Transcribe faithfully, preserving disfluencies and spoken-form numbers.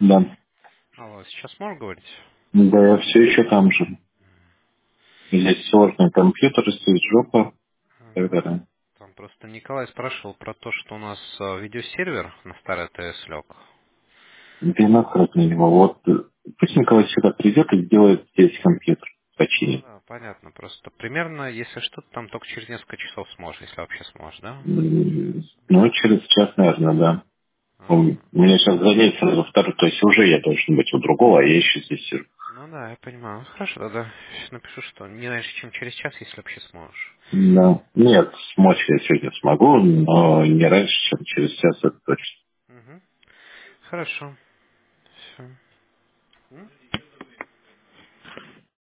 Да. Алло, сейчас можешь говорить? Да, я все еще там же. Здесь сложный компьютер, стоит жопа и так Ага. далее. Там просто Николай спрашивал про то, что у нас э, видеосервер на старый ТС лег. Да и нахрен на него. Вот э, пусть Николай сюда придет и сделает здесь компьютер. Ну Починит. да, понятно. Просто примерно, если что, ты там только через несколько часов сможешь, если вообще сможешь, да? М, Ну, через час, наверное, да. У Ага. меня сейчас занятие сразу второй, то есть уже я должен быть у другого, а я еще здесь сижу. Ну да, я понимаю. Ну, хорошо, тогда сейчас напишу, что не раньше, чем через час, если вообще сможешь. Да. Нет, смочь я сегодня смогу, но не раньше, чем через час, это точно. Угу. Хорошо. Все.